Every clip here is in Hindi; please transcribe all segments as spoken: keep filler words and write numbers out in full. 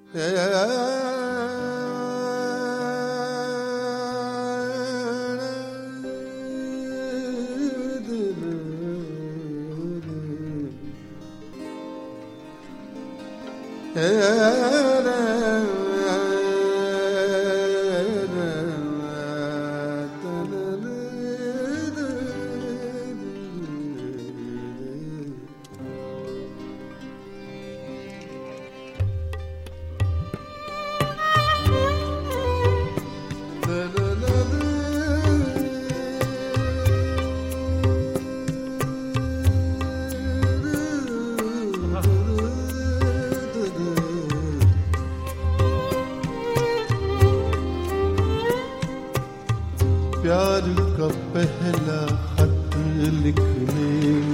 प्यार का पहला खत लिखने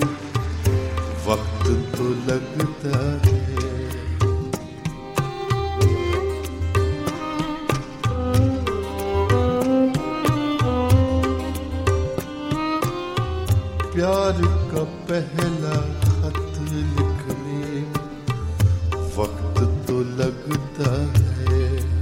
वक्त तो लगता है, प्यार का पहला खत लिखने वक्त तो लगता है,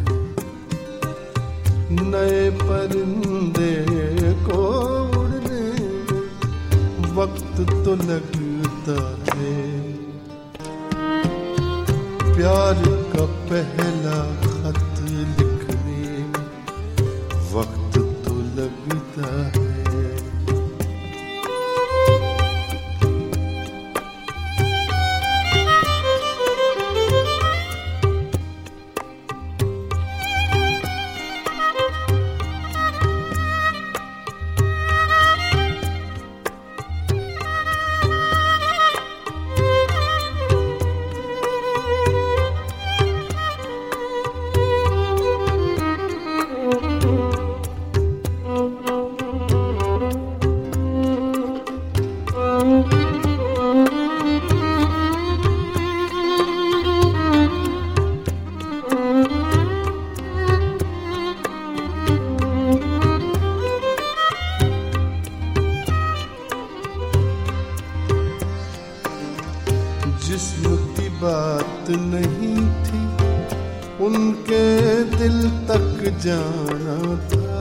नए परिंदे को उड़ने वक्त तो लगता है, प्यार का पहला खत लिखने वक्त तो लगता है। जिस्म की बात नहीं थी, उनके दिल तक जाना था,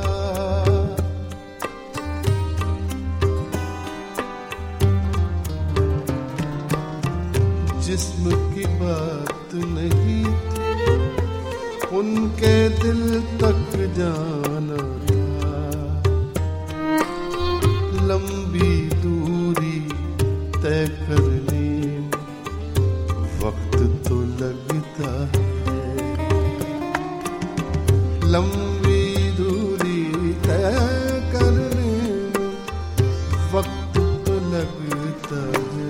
जिस्म की बात नहीं थी, उनके दिल तक जाना था, लंबी दूरी तय करने वक्त तो लगता है, लंबी दूरी तय करने वक्त तो लगता है।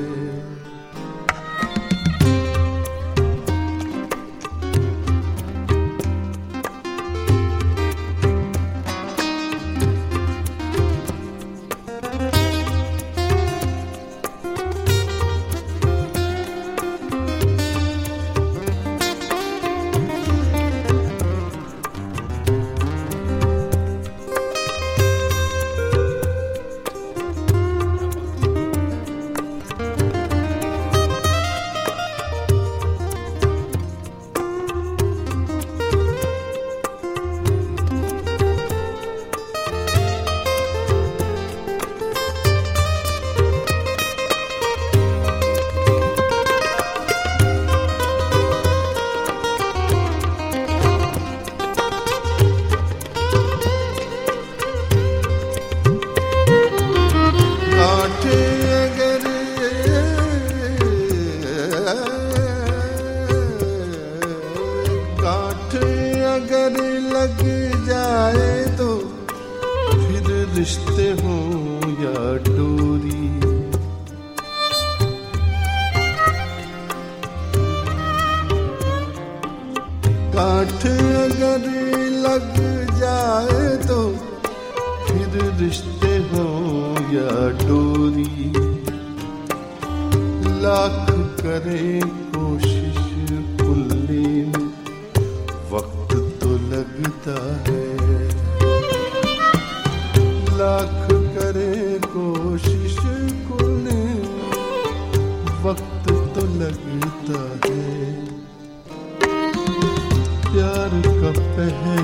अगर लग जाए तो फिर रिश्ते हो या डोरी, कांट अगर लग जाए तो फिर रिश्ते हो या डोरी, लाख करे कोशिश खुलने में वक्त तो लगता है, लाख करे कोशिश खुलने में वक्त तो लगता है। पहले